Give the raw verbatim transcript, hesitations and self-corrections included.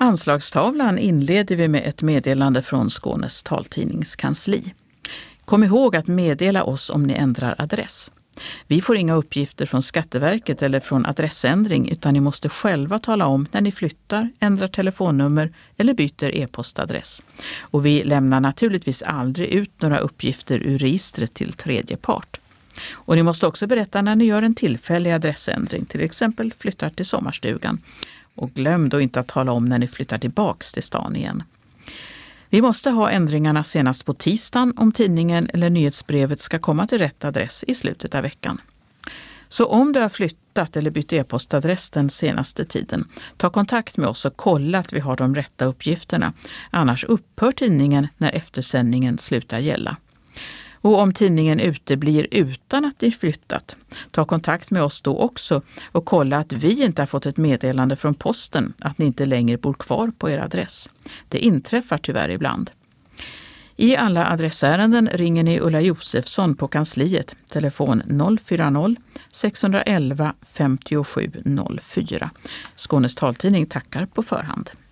Anslagstavlan inleder vi med ett meddelande från Skånes taltidningskansli. Kom ihåg att meddela oss om ni ändrar adress. Vi får inga uppgifter från Skatteverket eller från adressändring, utan ni måste själva tala om när ni flyttar, ändrar telefonnummer eller byter e-postadress. Och vi lämnar naturligtvis aldrig ut några uppgifter ur registret till tredje part. Och ni måste också berätta när ni gör en tillfällig adressändring, till exempel flyttar till sommarstugan. Och glöm då inte att tala om när ni flyttar tillbaks till stan igen. Vi måste ha ändringarna senast på tisdagen om tidningen eller nyhetsbrevet ska komma till rätt adress i slutet av veckan. Så om du har flyttat eller bytt e-postadress den senaste tiden, ta kontakt med oss och kolla att vi har de rätta uppgifterna. Annars upphör tidningen när eftersändningen slutar gälla. Och om tidningen uteblir utan att det är flyttat, ta kontakt med oss då också och kolla att vi inte har fått ett meddelande från posten att ni inte längre bor kvar på er adress. Det inträffar tyvärr ibland. I alla adressärenden ringer ni Ulla Josefsson på kansliet, telefon noll fyra noll, sex ett ett fem sju noll fyra. Skånes taltidning tackar på förhand.